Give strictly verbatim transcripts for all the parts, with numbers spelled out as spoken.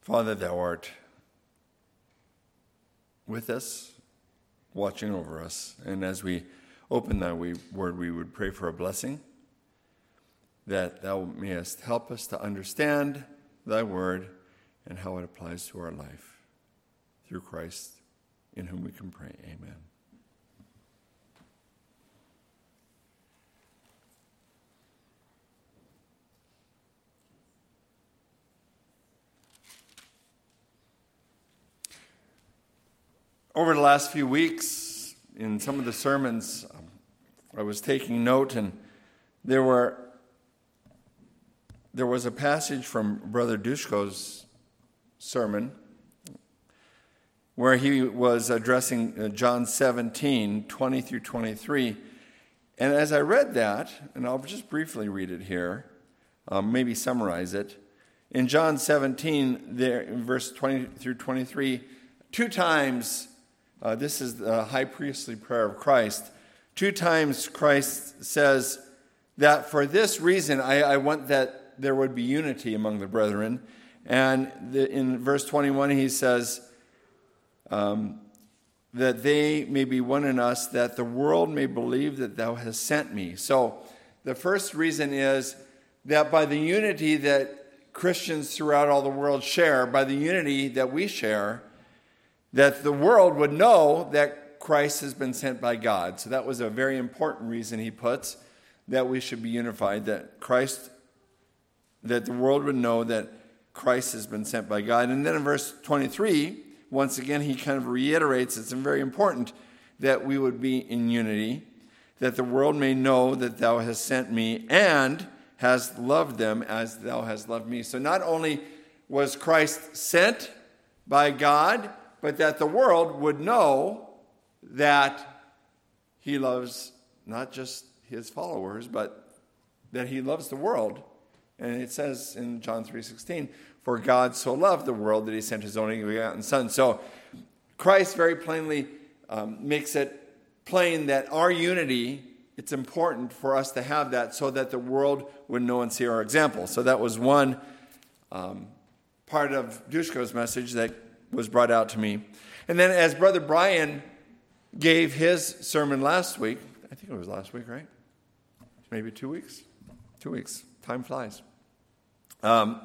Father, thou art with us, watching over us. And as we open thy word, we would pray for a blessing, that thou mayest help us to understand thy word and how it applies to our life. Through Christ, in whom we can pray. Amen. Over the last few weeks, in some of the sermons, um, I was taking note, and there were there was a passage from Brother Dushko's sermon where he was addressing John seventeen, twenty through twenty-three. And as I read that, and I'll just briefly read it here, um, maybe summarize it. In John seventeen, there in verse twenty through twenty-three, two times. Uh, this is the high priestly prayer of Christ. Two times Christ says that for this reason I, I want that there would be unity among the brethren. And the, in verse twenty-one he says um, that they may be one in us, that the world may believe that thou hast sent me. So the first reason is that by the unity that Christians throughout all the world share, by the unity that we share, that the world would know that Christ has been sent by God. So that was a very important reason he puts, that we should be unified, that Christ, that the world would know that Christ has been sent by God. And then in verse twenty-three, once again, he kind of reiterates it's very important that we would be in unity, that the world may know that thou hast sent me and hast loved them as thou hast loved me. So not only was Christ sent by God, but that the world would know that he loves not just his followers, but that he loves the world. And it says in John three sixteen, for God so loved the world that he sent his only begotten Son. So Christ very plainly um, makes it plain that our unity, it's important for us to have that so that the world would know and see our example. So that was one um, part of Dushko's message that was brought out to me. And then as Brother Brian gave his sermon last week, I think it was last week, right? Maybe two weeks? Two weeks. Time flies. Um,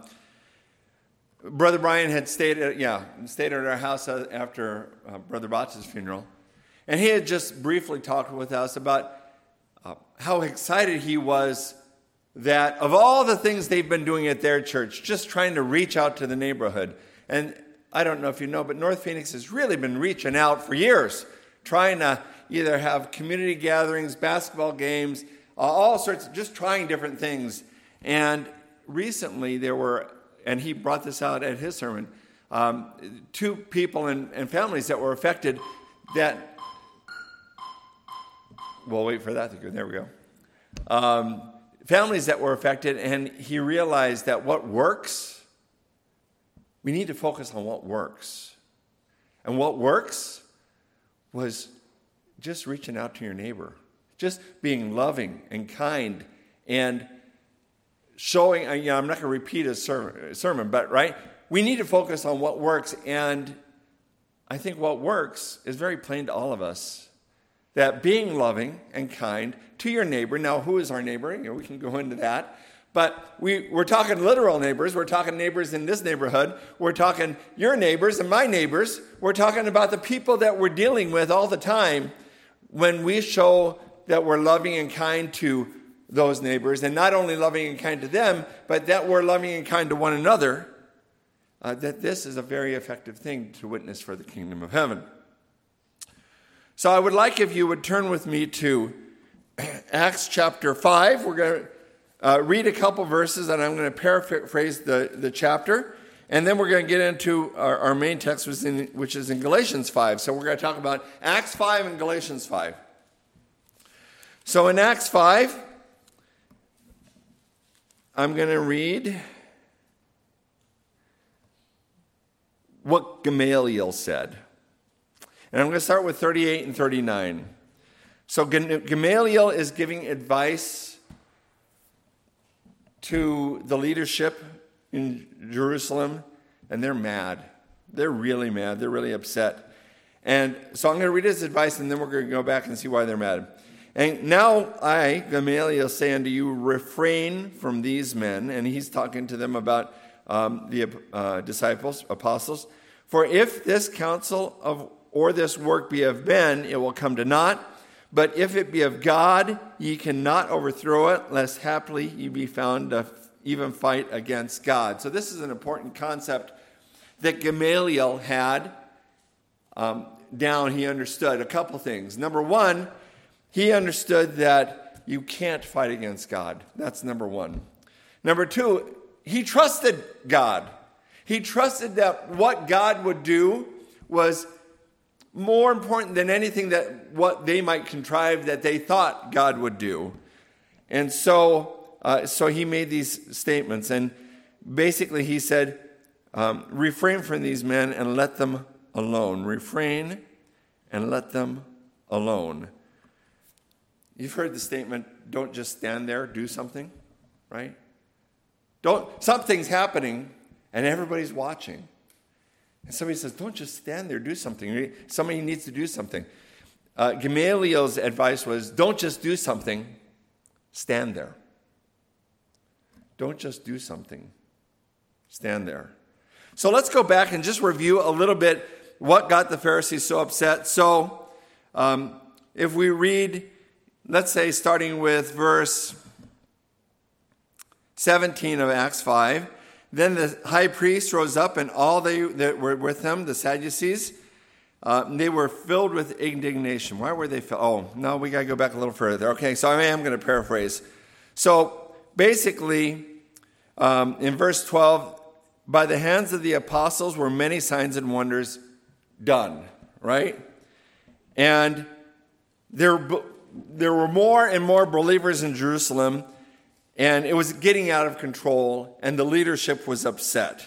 Brother Brian had stayed at, yeah, stayed at our house after uh, Brother Bat's funeral. And he had just briefly talked with us about uh, how excited he was that of all the things they've been doing at their church, just trying to reach out to the neighborhood. And I don't know if you know, but North Phoenix has really been reaching out for years, trying to either have community gatherings, basketball games, uh, all sorts of, just trying different things. And recently there were, and he brought this out at his sermon, um, two people and, and families that were affected that, we'll wait for that to go, there we go. Um, families that were affected, and he realized that what works, we need to focus on what works. And what works was just reaching out to your neighbor, just being loving and kind and showing, you know, I'm not going to repeat a sermon, but right? We need to focus on what works. And I think what works is very plain to all of us. That being loving and kind to your neighbor. Now, who is our neighbor? You know, we can go into that. But we, we're talking literal neighbors. We're talking neighbors in this neighborhood. We're talking your neighbors and my neighbors. We're talking about the people that we're dealing with all the time when we show that we're loving and kind to those neighbors. And not only loving and kind to them, but that we're loving and kind to one another. Uh, that this is a very effective thing to witness for the kingdom of heaven. So I would like if you would turn with me to Acts chapter five. We're going to Uh, read a couple verses, and I'm going to paraphrase the, the chapter, and then we're going to get into our, our main text, which is, in, which is in Galatians five. So we're going to talk about Acts five and Galatians five. So in Acts five, I'm going to read what Gamaliel said. And I'm going to start with thirty-eight and thirty-nine. So Gamaliel is giving advice to the leadership in Jerusalem and they're mad. They're really mad. They're really upset. And so I'm going to read his advice, and then we're going to go back and see why they're mad. And now I, Gamaliel, say unto you, refrain from these men. And he's talking to them about um, the uh, disciples, apostles. For if this counsel of or this work be of men, it will come to naught. But if it be of God, ye cannot overthrow it, lest haply ye be found to even fight against God. So this is an important concept that Gamaliel had um, down. He understood a couple things. Number one, he understood that you can't fight against God. That's number one. Number two, he trusted God. He trusted that what God would do was more important than anything that what they might contrive that they thought God would do. And so, uh, so he made these statements. And basically he said, um, refrain from these men and let them alone. Refrain and let them alone. You've heard the statement, don't just stand there, do something, right? Don't, something's happening and everybody's watching. And somebody says, don't just stand there, do something. Somebody needs to do something. Uh, Gamaliel's advice was, don't just do something, stand there. Don't just do something, stand there. So let's go back and just review a little bit what got the Pharisees so upset. So um, if we read, let's say starting with verse seventeen of Acts five, then the high priest rose up, and all they that were with him, the Sadducees, uh, they were filled with indignation. Why were they filled? Oh, no, we got to go back a little further. Okay, so I am going to paraphrase. So basically, um, in verse twelve, by the hands of the apostles were many signs and wonders done, right? And there, there were more and more believers in Jerusalem, and it was getting out of control, and the leadership was upset.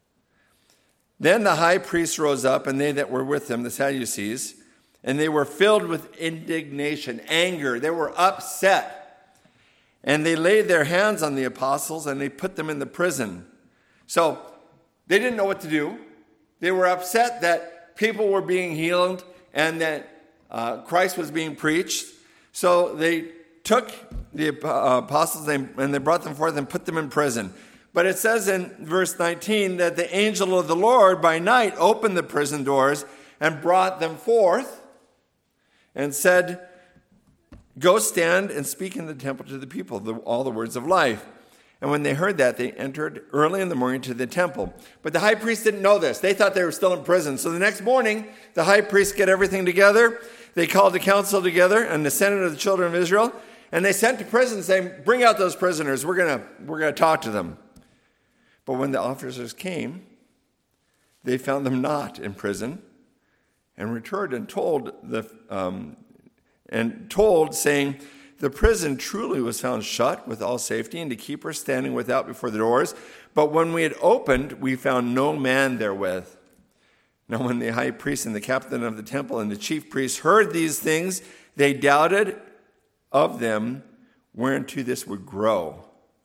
Then the high priest rose up, and they that were with him, the Sadducees, and they were filled with indignation, anger. They were upset. And they laid their hands on the apostles, and they put them in the prison. So they didn't know what to do. They were upset that people were being healed and that uh, Christ was being preached. So they took the apostles and they brought them forth and put them in prison. But it says in verse nineteen that the angel of the Lord by night opened the prison doors and brought them forth and said, go stand and speak in the temple to the people, the, all the words of life. And when they heard that, they entered early in the morning to the temple. But the high priest didn't know this. They thought they were still in prison. So the next morning, the high priest get everything together. They called the council together and the senate of the children of Israel. And they sent to prison saying, bring out those prisoners. We're going to we're going to talk to them. But when the officers came, they found them not in prison and returned and told the um, and told saying, the prison truly was found shut with all safety, and the keeper standing without before the doors. But when we had opened, we found no man therewith. Now when the high priest and the captain of the temple and the chief priests heard these things, they doubted of them whereunto this would grow.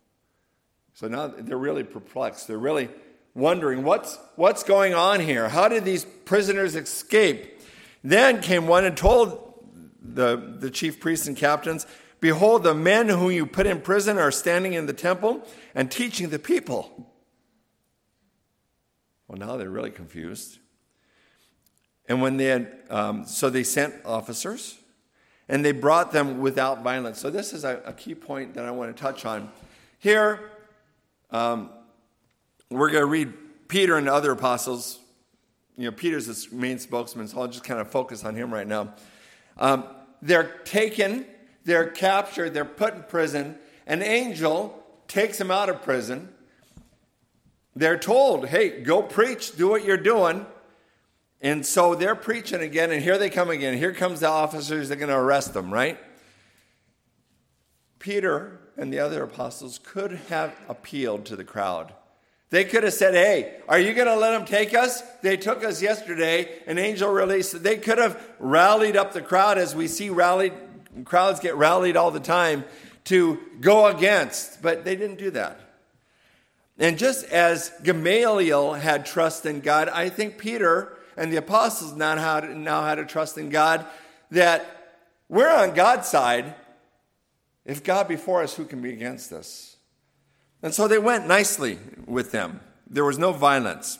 So now they're really perplexed. They're really wondering, what's, what's going on here? How did these prisoners escape? Then came one and told the, the chief priests and captains, behold, the men whom you put in prison are standing in the temple and teaching the people. Well, now they're really confused. And when they had, um, so they sent officers, and they brought them without violence. So this is a, a key point that I want to touch on. Here, um, we're going to read Peter and the other apostles. You know, Peter's the main spokesman, so I'll just kind of focus on him right now. Um, they're taken, they're captured, they're put in prison. An angel takes them out of prison. They're told, hey, go preach, do what you're doing. And so they're preaching again, and here they come again. Here comes the officers that are going to arrest them, right? Peter and the other apostles could have appealed to the crowd. They could have said, hey, are you going to let them take us? They took us yesterday. An angel released. They could have rallied up the crowd, as we see rallied, crowds get rallied all the time, to go against. But they didn't do that. And just as Gamaliel had trust in God, I think Peter and the apostles now had, now had a trust in God, that we're on God's side. If God be for us, who can be against us? And so they went nicely with them. There was no violence.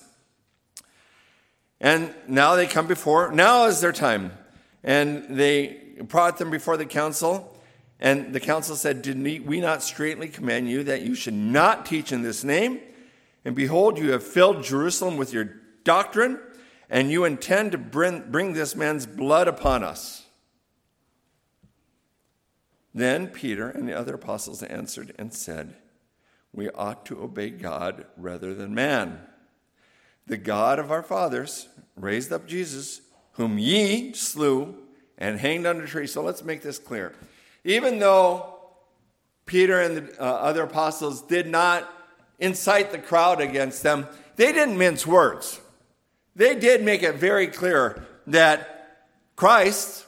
And now they come before, now is their time. And they brought them before the council. And the council said, did we not straightly command you that you should not teach in this name? And behold, you have filled Jerusalem with your doctrine, and you intend to bring, bring this man's blood upon us. Then Peter and the other apostles answered and said, we ought to obey God rather than man. The God of our fathers raised up Jesus, whom ye slew and hanged on a tree. So let's make this clear. Even though Peter and the uh, other apostles did not incite the crowd against them, they didn't mince words. They did make it very clear that Christ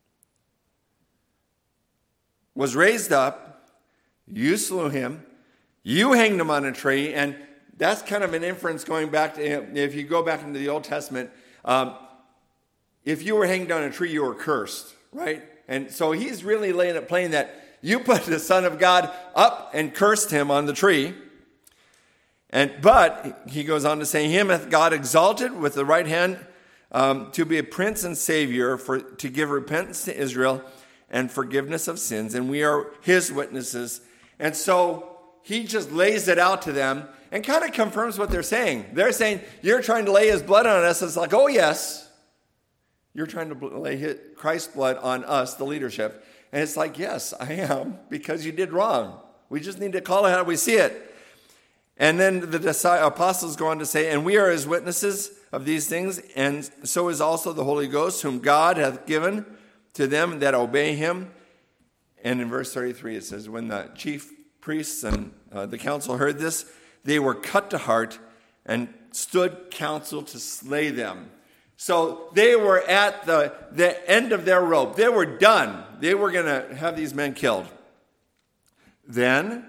was raised up, you slew him, you hanged him on a tree, and that's kind of an inference going back to, if you go back into the Old Testament, um, if you were hanged on a tree, you were cursed, right? And so he's really laying it plain that you put the Son of God up and cursed him on the tree. And but he goes on to say, him hath God exalted with the right hand um, to be a prince and savior, for to give repentance to Israel and forgiveness of sins. And we are his witnesses. And so he just lays it out to them and kind of confirms what they're saying. They're saying, you're trying to lay his blood on us. It's like, oh, yes. You're trying to lay Christ's blood on us, the leadership. And it's like, yes, I am, because you did wrong. We just need to call it how we see it. And then the apostles go on to say, and we are his witnesses of these things, and so is also the Holy Ghost, whom God hath given to them that obey him. And in verse thirty-three it says, when the chief priests and uh, the council heard this, they were cut to heart and stood counsel to slay them. So they were at the, the end of their rope. They were done. They were going to have these men killed. Then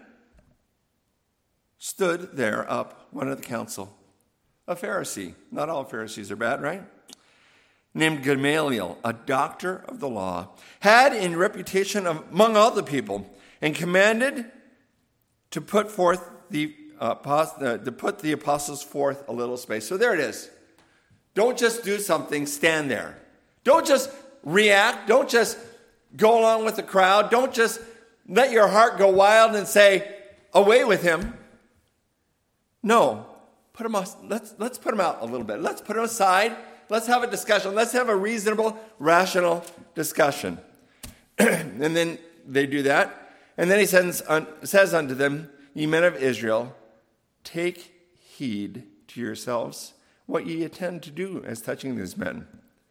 stood there up one of the council, a Pharisee. Not all Pharisees are bad, right? Named Gamaliel, a doctor of the law, had in reputation among all the people, and commanded to put forth the uh, to put the apostles forth a little space. So there it is. Don't just do something, stand there. Don't just react. Don't just go along with the crowd. Don't just let your heart go wild and say, away with him. No, put him off, let's, let's put him out a little bit. Let's put him aside. Let's have a discussion. Let's have a reasonable, rational discussion. And then they do that. And then he sends, says unto them, ye men of Israel, take heed to yourselves what ye intend to do as touching these men.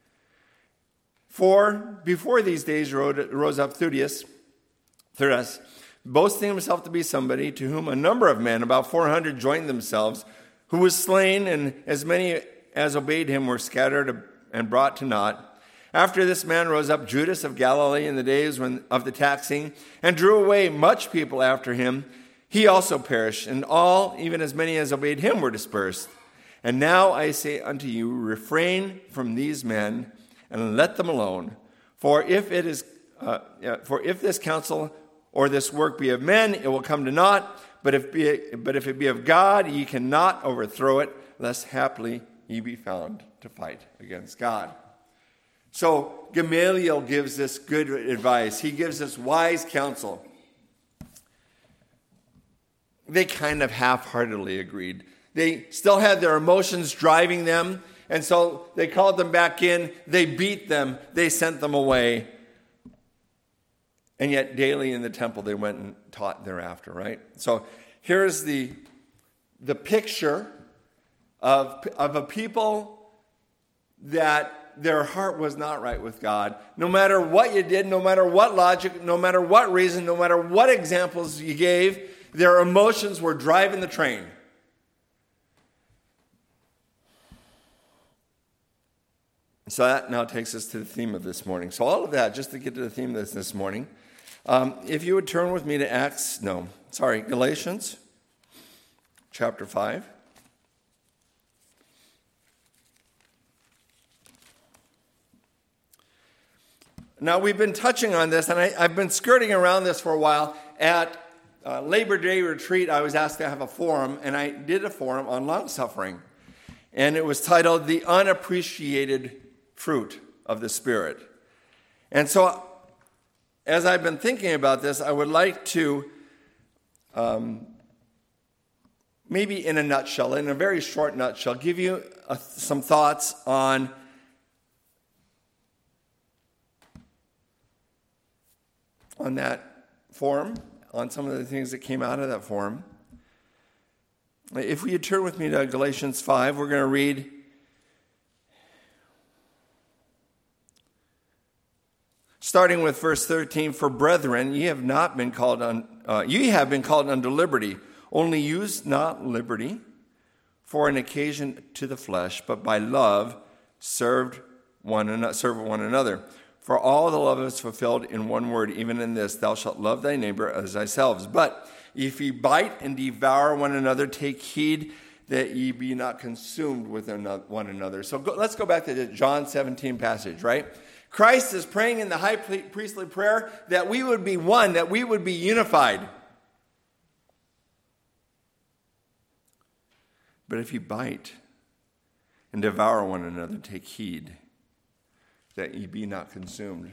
For before these days rose up Theudas, Theudas, boasting himself to be somebody, to whom a number of men, about four hundred, joined themselves, who was slain, and as many as obeyed him were scattered and brought to naught. After this man rose up Judas of Galilee in the days when, of the taxing, and drew away much people after him. He also perished, and all, even as many as obeyed him, were dispersed. And now I say unto you, refrain from these men, and let them alone. For if it is, uh, for if this counsel or this work be of men, it will come to naught. But if be, but if it be of God, ye cannot overthrow it, lest haply ye be found to fight against God. So Gamaliel gives this good advice. He gives this wise counsel. They kind of half-heartedly agreed. They still had their emotions driving them, and so they called them back in. They beat them. They sent them away. And yet daily in the temple they went and taught thereafter, right? So here's the, the picture of, of a people that their heart was not right with God. No matter what you did, no matter what logic, no matter what reason, no matter what examples you gave, their emotions were driving the train. So that now takes us to the theme of this morning. So all of that, just to get to the theme of this this morning, um, if you would turn with me to Acts, no, sorry, Galatians chapter five. Now, we've been touching on this, and I, I've been skirting around this for a while. At uh, Labor Day retreat, I was asked to have a forum, and I did a forum on long-suffering. And it was titled, The Unappreciated Fruit of the Spirit. And so, as I've been thinking about this, I would like to, um, maybe in a nutshell, in a very short nutshell, give you uh, some thoughts on on that forum, on some of the things that came out of that forum. If you turn with me to Galatians five, we're going to read starting with verse thirteen. For brethren, ye have not been called on, uh, ye have been called unto liberty. Only use not liberty for an occasion to the flesh, but by love served one another, serve one another. For all the love is fulfilled in one word, even in this, thou shalt love thy neighbor as thyself. But if ye bite and devour one another, take heed that ye be not consumed with one another. So go, let's go back to the John seventeen passage, right? Christ is praying in the high priestly prayer that we would be one, that we would be unified. But if ye bite and devour one another, take heed that ye be not consumed.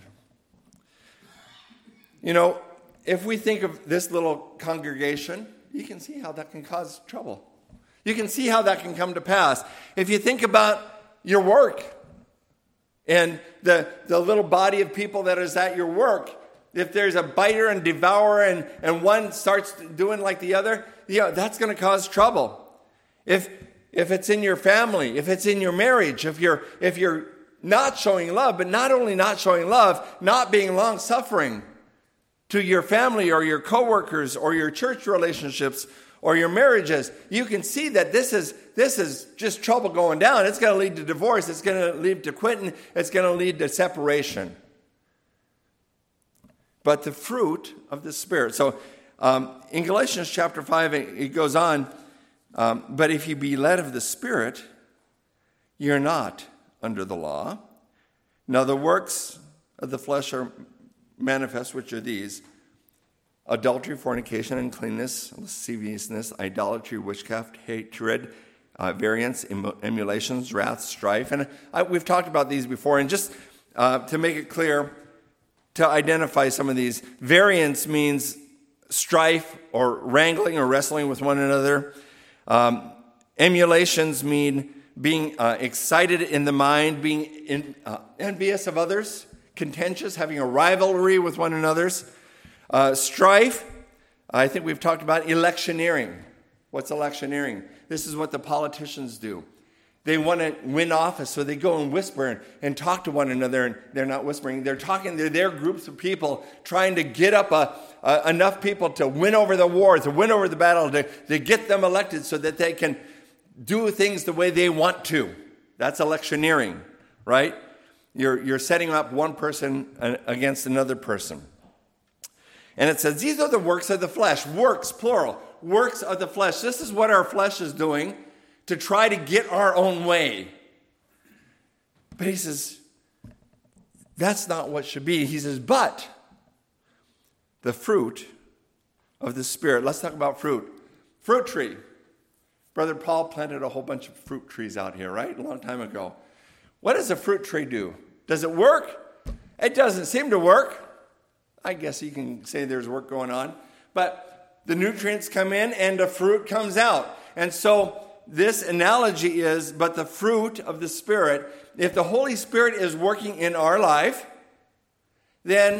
You know, if we think of this little congregation, you can see how that can cause trouble. You can see how that can come to pass. If you think about your work and the, the little body of people that is at your work, if there's a biter and devourer and, and one starts doing like the other, yeah, that's going to cause trouble. If if it's in your family, if it's in your marriage, if you're if you're not showing love, but not only not showing love, not being long-suffering to your family or your coworkers or your church relationships or your marriages, you can see that this is this is just trouble going down. It's going to lead to divorce. It's going to lead to quitting. It's going to lead to separation. But the fruit of the Spirit. So um, in Galatians chapter five, it goes on, um, but if you be led of the Spirit, you're not under the law. Now the works of the flesh are manifest, which are these: adultery, fornication, uncleanness, lasciviousness, idolatry, witchcraft, hatred, uh, variance, emulations, wrath, strife. And I, we've talked about these before. And just uh, to make it clear, to identify some of these, variance means strife or wrangling or wrestling with one another. Um, emulations mean being uh, excited in the mind, being in, uh, envious of others, contentious, having a rivalry with one another's. Uh, strife, I think we've talked about electioneering. What's electioneering? This is what the politicians do. They want to win office, so they go and whisper and, and talk to one another, and they're not whispering. They're talking, they're their groups of people trying to get up a, a, enough people to win over the war, to win over the battle, to, to get them elected so that they can do things the way they want to. That's electioneering, right? You're, you're setting up one person against another person. And it says, these are the works of the flesh. Works, plural. Works of the flesh. This is what our flesh is doing to try to get our own way. But he says, that's not what should be. He says, but the fruit of the Spirit. Let's talk about fruit. Fruit tree. Brother Paul planted a whole bunch of fruit trees out here, right? A long time ago. What does a fruit tree do? Does it work? It doesn't seem to work. I guess you can say there's work going on. But the nutrients come in and the fruit comes out. And so this analogy is, but the fruit of the Spirit, if the Holy Spirit is working in our life, then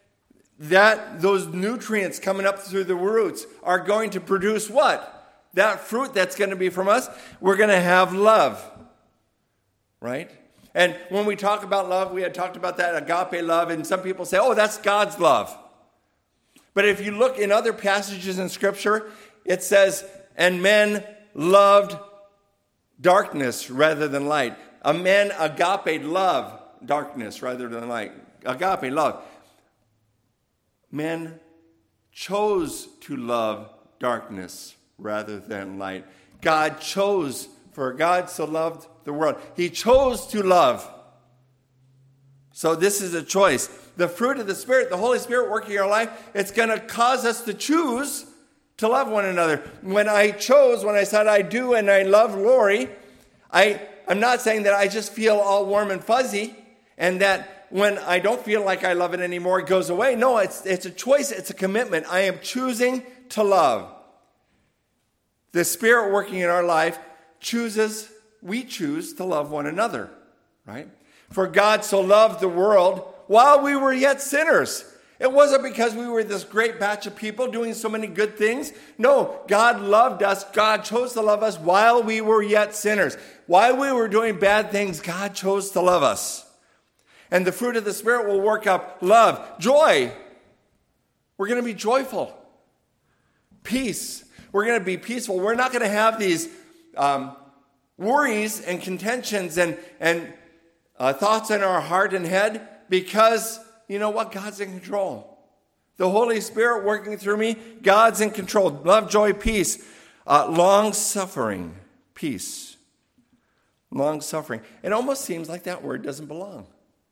that those nutrients coming up through the roots are going to produce what? That fruit that's going to be from us. We're going to have love, right? And when we talk about love, we had talked about that agape love, and some people say, oh, that's God's love. But if you look in other passages in Scripture, it says, and men loved darkness rather than light. A man agape love darkness rather than light. Agape love. Men chose to love darkness rather than light. God chose, for God so loved the world. He chose to love. So this is a choice. The fruit of the Spirit, the Holy Spirit working in our life, it's going to cause us to choose to love one another. When I chose, when I said I do and I love Lori, I, I'm not saying that I just feel all warm and fuzzy and that when I don't feel like I love it anymore, it goes away. No, it's, it's a choice. It's a commitment. I am choosing to love. The Spirit working in our life chooses, we choose to love one another, right? For God so loved the world while we were yet sinners. It wasn't because we were this great batch of people doing so many good things. No, God loved us. God chose to love us while we were yet sinners. While we were doing bad things, God chose to love us. And the fruit of the Spirit will work up love, joy. We're going to be joyful. Peace. We're going to be peaceful. We're not going to have these um, worries and contentions and, and uh, thoughts in our heart and head because, you know what? God's in control. The Holy Spirit working through me, God's in control. Love, joy, peace. Uh, long-suffering, peace. Long-suffering. It almost seems like that word doesn't belong.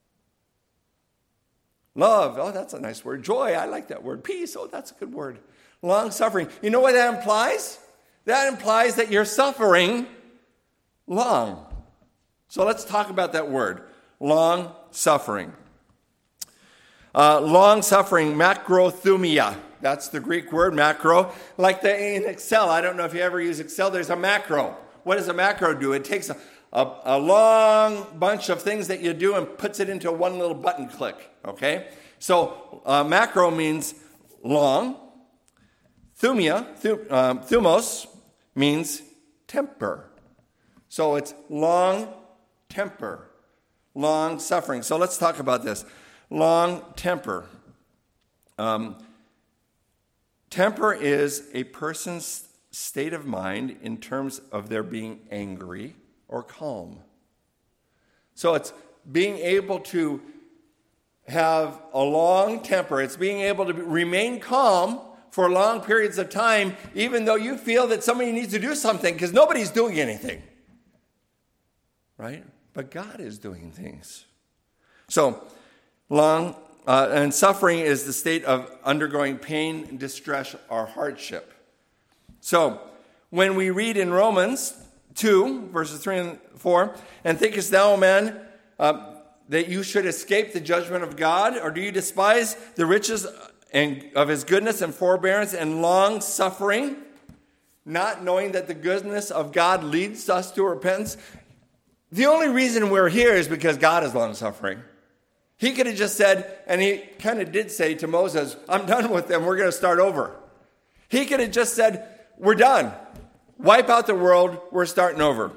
Love, oh, that's a nice word. Joy, I like that word. Peace, oh, that's a good word. Long-suffering. You know what that implies? That implies that you're suffering long. So let's talk about that word. Long-suffering. Uh, long-suffering, macrothumia. That's the Greek word, macro. Like the, in Excel, I don't know if you ever use Excel, there's a macro. What does a macro do? It takes a, a, a long bunch of things that you do and puts it into one little button click, okay? So uh, macro means long. Thumia, th- um, thumos, means temper. So it's long temper, long suffering. So let's talk about this. Long temper. Um, temper is a person's state of mind in terms of their being angry or calm. So it's being able to have a long temper. It's being able to remain calm for long periods of time, even though you feel that somebody needs to do something because nobody's doing anything. Right? But God is doing things. So, long uh, and suffering is the state of undergoing pain, distress, or hardship. So, when we read in Romans two, verses three and four, and thinkest thou, O man, uh, that you should escape the judgment of God, or do you despise the riches and of his goodness and forbearance and long suffering, not knowing that the goodness of God leads us to repentance? The only reason we're here is because God is long suffering. He could have just said, and he kind of did say to Moses, I'm done with them, we're going to start over. He could have just said, we're done. Wipe out the world, we're starting over.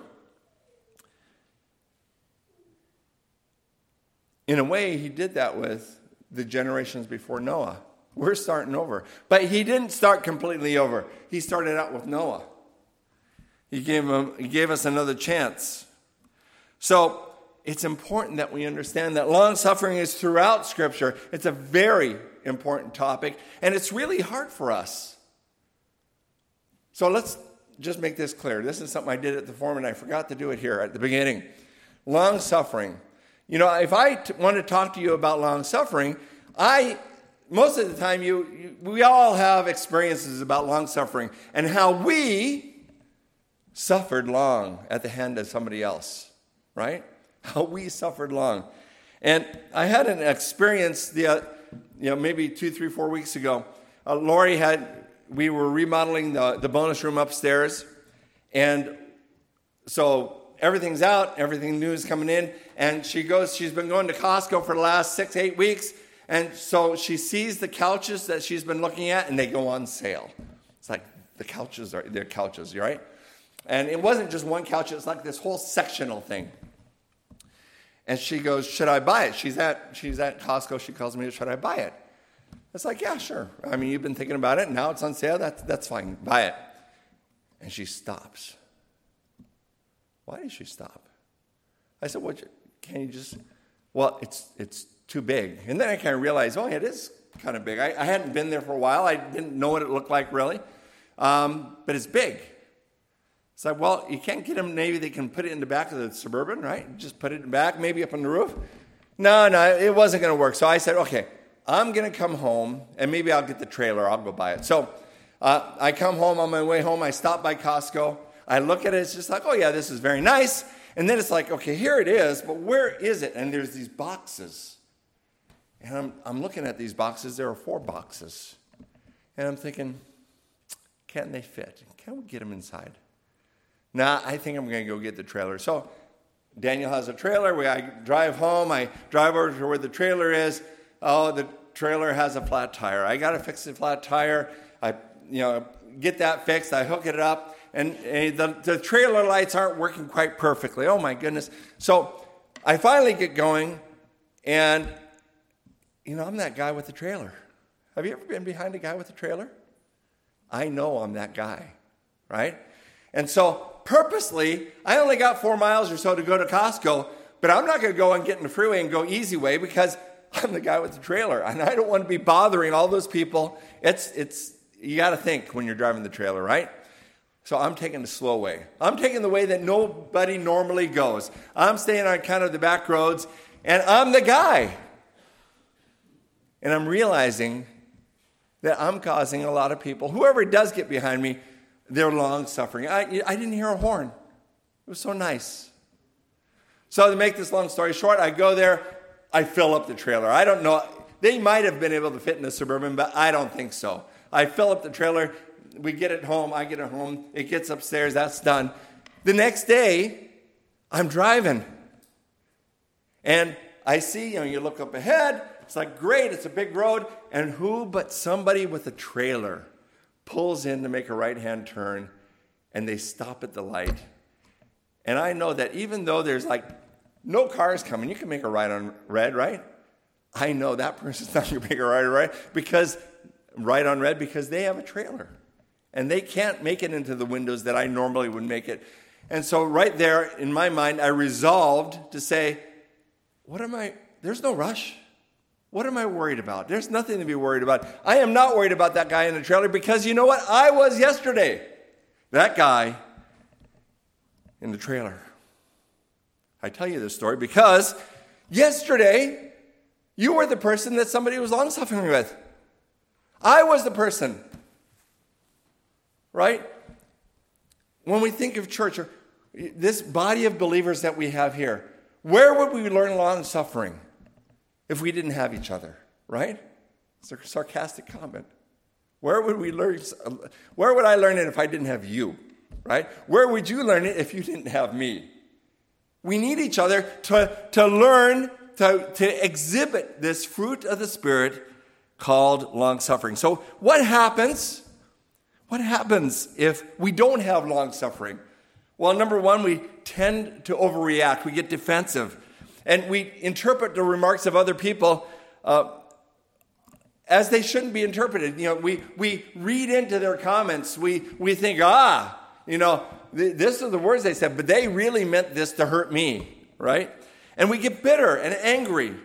In a way, he did that with the generations before Noah. We're starting over. But he didn't start completely over. He started out with Noah. He gave him, he gave us another chance. So it's important that we understand that long suffering is throughout Scripture. It's a very important topic, and it's really hard for us. So let's just make this clear. This is something I did at the forum, and I forgot to do it here at the beginning. Long suffering. You know, if I t- want to talk to you about long suffering, I most of the time you, you we all have experiences about long suffering and how we suffered long at the hand of somebody else. Right? How we suffered long. And I had an experience, the, uh, you know, maybe two, three, four weeks ago. Uh, Lori had, we were remodeling the, the bonus room upstairs. And so everything's out, everything new is coming in. And she goes, she's been going to Costco for the last six, eight weeks. And so she sees the couches that she's been looking at, and they go on sale. It's like the couches are, they're couches, right? And it wasn't just one couch, it was like this whole sectional thing. And she goes, should I buy it? She's at she's at Costco. She calls me, should I buy it? It's like, yeah, sure. I mean, you've been thinking about it, and now it's on sale. That's, that's fine. Buy it. And she stops. Why did she stop? I said, what, can you just, well, it's it's too big. And then I kind of realized, oh, it is kind of big. I, I hadn't been there for a while. I didn't know what it looked like, really. um, but it's big. It's like, well, you can't get them. Maybe they can put it in the back of the Suburban, right? Just put it in the back, maybe up on the roof. No, no, it wasn't going to work. So I said, okay, I'm going to come home, and maybe I'll get the trailer. I'll go buy it. So uh, I come home. On my way home, I stop by Costco. I look at it. It's just like, oh, yeah, this is very nice. And then it's like, okay, here it is, but where is it? And there's these boxes. And I'm, I'm looking at these boxes. There are four boxes. And I'm thinking, can they fit? Can we get them inside? Nah, I think I'm going to go get the trailer. So Daniel has a trailer. We, I drive home. I drive over to where the trailer is. Oh, the trailer has a flat tire. I got to fix the flat tire. I, you know, get that fixed. I hook it up. And uh, the, the trailer lights aren't working quite perfectly. Oh, my goodness. So I finally get going. And, you know, I'm that guy with the trailer. Have you ever been behind a guy with a trailer? I know I'm that guy, right? And so purposely, I only got four miles or so to go to Costco, but I'm not going to go and get in the freeway and go easy way because I'm the guy with the trailer, and I don't want to be bothering all those people. It's, it's, you got to think when you're driving the trailer, right? So I'm taking the slow way. I'm taking the way that nobody normally goes. I'm staying on kind of the back roads, and I'm the guy. And I'm realizing that I'm causing a lot of people, whoever does get behind me, they're long-suffering. I, I didn't hear a horn. It was so nice. So to make this long story short, I go there, I fill up the trailer. I don't know. They might have been able to fit in the Suburban, but I don't think so. I fill up the trailer. We get it home. I get it home. It gets upstairs. That's done. The next day, I'm driving. And I see, you know, you look up ahead. It's like, great, it's a big road. And who but somebody with a trailer pulls in to make a right-hand turn, and they stop at the light. And I know that even though there's like no cars coming, you can make a right on red, right? I know that person's not going to make a right on red because right on red because they have a trailer. And they can't make it into the windows that I normally would make it. And so right there, in my mind, I resolved to say, what am I, there's no rush. What am I worried about? There's nothing to be worried about. I am not worried about that guy in the trailer because you know what? I was yesterday. That guy in the trailer. I tell you this story because yesterday you were the person that somebody was long-suffering with. I was the person. Right? When we think of church, or this body of believers that we have here, where would we learn long-suffering if we didn't have each other, right? It's a sarcastic comment. Where would we learn? Where would I learn it if I didn't have you, right? Where would you learn it if you didn't have me? We need each other to, to learn, to, to exhibit this fruit of the Spirit called long-suffering. So what happens? What happens if we don't have long-suffering? Well, number one, we tend to overreact. We get defensive. And we interpret the remarks of other people uh, as they shouldn't be interpreted. You know, we, we read into their comments. We, we think, ah, you know, th- this are the words they said, but they really meant this to hurt me, right? And we get bitter and angry.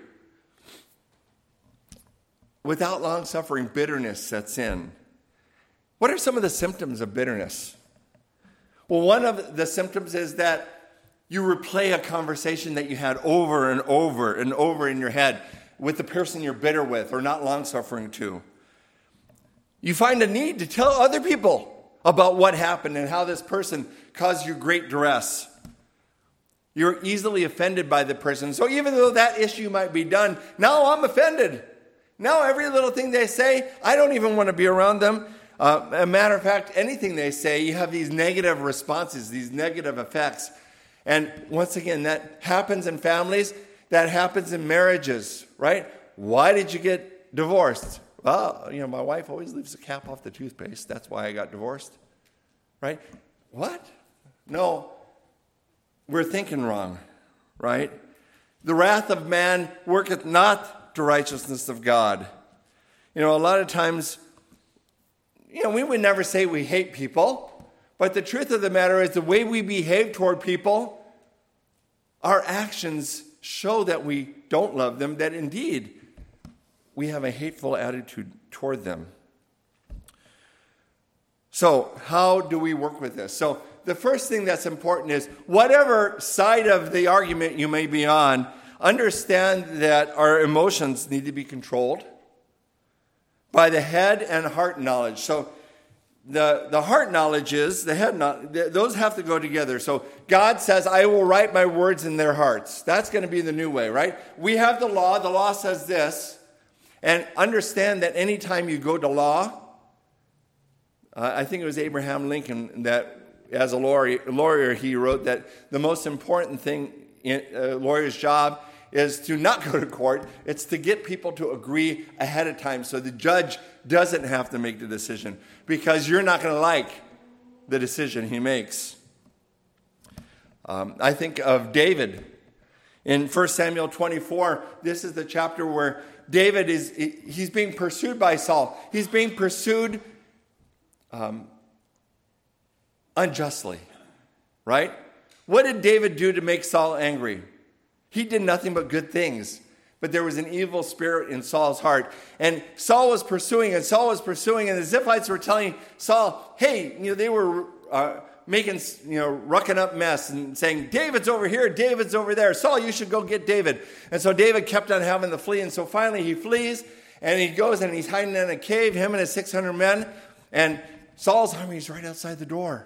Without long-suffering, bitterness sets in. What are some of the symptoms of bitterness? Well, one of the symptoms is that you replay a conversation that you had over and over and over in your head with the person you're bitter with or not long-suffering to. You find a need to tell other people about what happened and how this person caused you great duress. You're easily offended by the person. So even though that issue might be done, now I'm offended. Now every little thing they say, I don't even want to be around them. Uh, a matter of fact, anything they say, you have these negative responses, these negative effects. And once again, that happens in families. That happens in marriages, right? Why did you get divorced? Well, you know, my wife always leaves the cap off the toothpaste. That's why I got divorced, right? What? No, we're thinking wrong, right? The wrath of man worketh not the righteousness of God. You know, a lot of times, you know, we would never say we hate people, but the truth of the matter is the way we behave toward people, our actions show that we don't love them, that indeed we have a hateful attitude toward them. So how do we work with this? So the first thing that's important is whatever side of the argument you may be on, understand that our emotions need to be controlled by the head and heart knowledge. So the, the heart knowledge is, the head knowledge, those have to go together. So God says, I will write my words in their hearts. That's going to be the new way, right? We have the law. The law says this. And understand that anytime you go to law, uh, I think it was Abraham Lincoln that, as a lawyer, lawyer he wrote that the most important thing in a lawyer's job is to not go to court. It's to get people to agree ahead of time so the judge doesn't have to make the decision, because you're not going to like the decision he makes. Um, I think of David. In First Samuel twenty-four, this is the chapter where David is, he's being pursued by Saul. He's being pursued um, unjustly, right? What did David do to make Saul angry? He did nothing but good things. But there was an evil spirit in Saul's heart. And Saul was pursuing, and Saul was pursuing, and the Ziphites were telling Saul, hey, you know, they were uh, making, you know, rucking up mess and saying, David's over here, David's over there. Saul, you should go get David. And so David kept on having to flee, and so finally he flees, and he goes and he's hiding in a cave, him and his six hundred men, and Saul's army is right outside the door.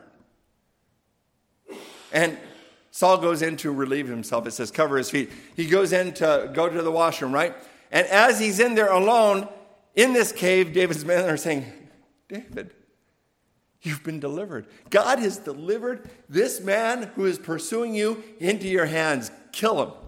And Saul goes in to relieve himself. It says, cover his feet. He goes in to go to the washroom, right? And as he's in there alone, in this cave, David's men are saying, David, you've been delivered. God has delivered this man who is pursuing you into your hands. Kill him.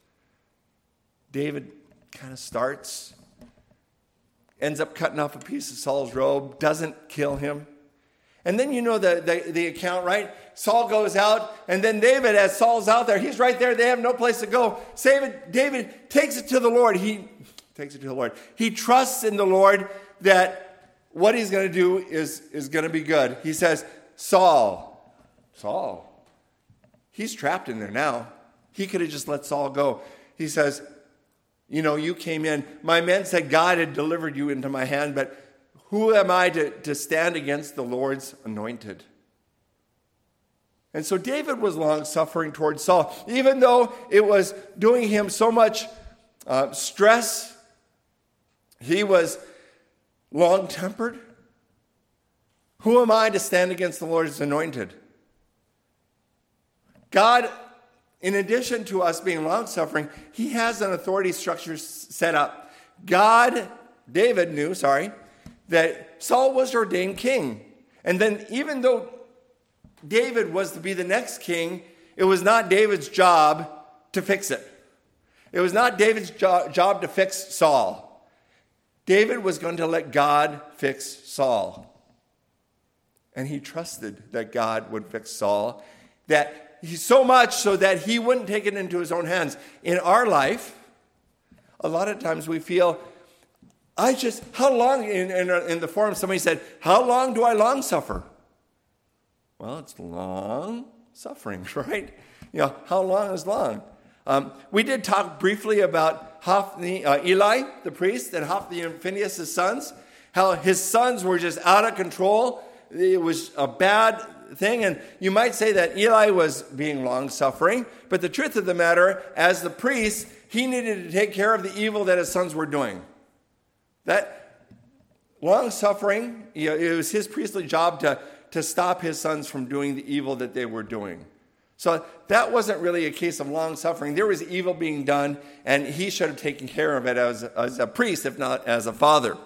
David kind of starts, ends up cutting off a piece of Saul's robe, doesn't kill him. And then you know the, the, the account, right? Saul goes out, and then David, as Saul's out there, he's right there. They have no place to go. David, David takes it to the Lord. He takes it to the Lord. He trusts in the Lord that what he's going to do is, is going to be good. He says, Saul, Saul, he's trapped in there now. He could have just let Saul go. He says, you know, you came in. My men said God had delivered you into my hand, but who am I to, to stand against the Lord's anointed? And so David was long-suffering towards Saul, even though it was doing him so much uh, stress. He was long-tempered. Who am I to stand against the Lord's anointed? God, in addition to us being long-suffering, he has an authority structure set up. God, David knew, sorry, that Saul was ordained king. And then even though David was to be the next king, it was not David's job to fix it. It was not David's jo- job to fix Saul. David was going to let God fix Saul. And he trusted that God would fix Saul, that he so much so that he wouldn't take it into his own hands. In our life, a lot of times we feel, I just, how long, in, in, in the forum somebody said, how long do I long suffer? Well, it's long suffering, right? You know, how long is long? Um, we did talk briefly about Hophni, uh, Eli, the priest, and Hophni and Phinehas, his sons, how his sons were just out of control. It was a bad thing, and you might say that Eli was being long-suffering, but the truth of the matter, as the priest, he needed to take care of the evil that his sons were doing. That long-suffering, you know, it was his priestly job to, to stop his sons from doing the evil that they were doing. So that wasn't really a case of long-suffering. There was evil being done, and he should have taken care of it as, as a priest, if not as a father.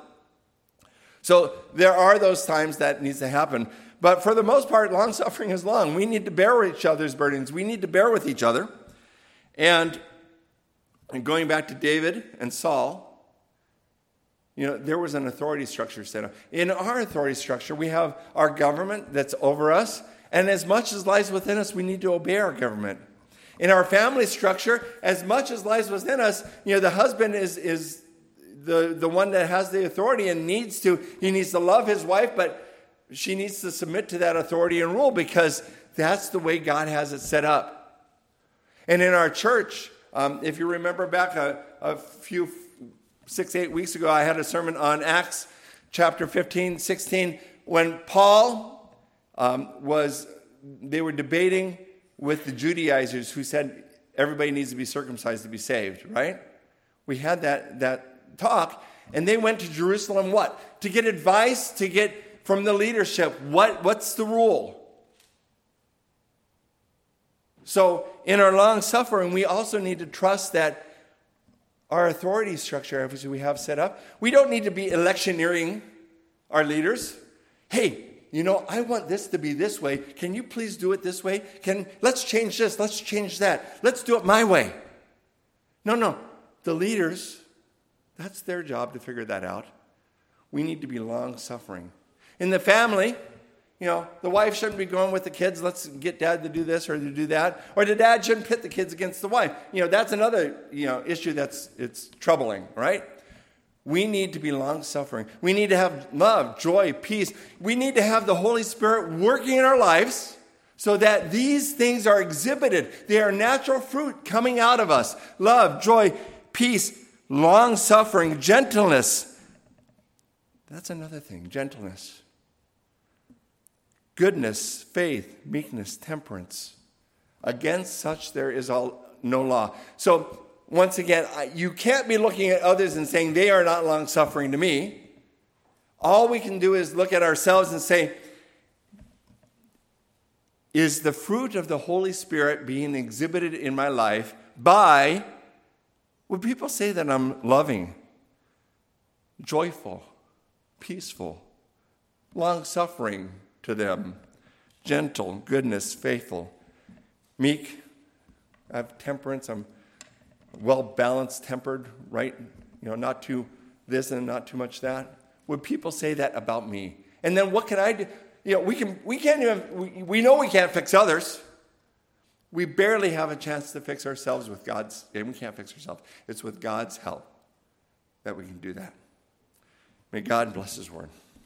So there are those times that needs to happen. But for the most part, long-suffering is long. We need to bear with each other's burdens. We need to bear with each other. And, and going back to David and Saul, you know, there was an authority structure set up. In our authority structure, we have our government that's over us. And as much as lies within us, we need to obey our government. In our family structure, as much as lies within us, you know, the husband is, is the, the one that has the authority and needs to, he needs to love his wife, but she needs to submit to that authority and rule because that's the way God has it set up. And in our church, um, if you remember back a, a few, six, eight weeks ago, I had a sermon on Acts chapter fifteen, sixteen, when Paul um, was, they were debating with the Judaizers who said everybody needs to be circumcised to be saved, right? We had that, that talk, and they went to Jerusalem, what? To get advice, to get from the leadership, what, what's the rule? So in our long suffering, we also need to trust that our authority structure, which we have set up, we don't need to be electioneering our leaders. Hey, you know, I want this to be this way. Can you please do it this way? Can let's change this. Let's change that. Let's do it my way. No, no. The leaders, that's their job to figure that out. We need to be long-suffering. In the family, you know, the wife shouldn't be going with the kids, let's get dad to do this or to do that. Or the dad shouldn't pit the kids against the wife. You know, that's another, you know, issue that's it's troubling, right? We need to be long-suffering. We need to have love, joy, peace. We need to have the Holy Spirit working in our lives so that these things are exhibited. They are natural fruit coming out of us. Love, joy, peace, long-suffering, gentleness. That's another thing, gentleness. Goodness, faith, meekness, temperance. Against such there is all, no law. So, once again, you can't be looking at others and saying they are not long-suffering to me. All we can do is look at ourselves and say, is the fruit of the Holy Spirit being exhibited in my life by, would people say that I'm loving, joyful, peaceful, long-suffering to them, gentle, goodness, faithful, meek, I have temperance, I'm well-balanced, tempered, right? You know, not too this and not too much that. Would people say that about me? And then what can I do? You know, we can we can't even we, we know we can't fix others. We barely have a chance to fix ourselves with God's, and we can't fix ourselves. It's with God's help that we can do that. May God bless his word.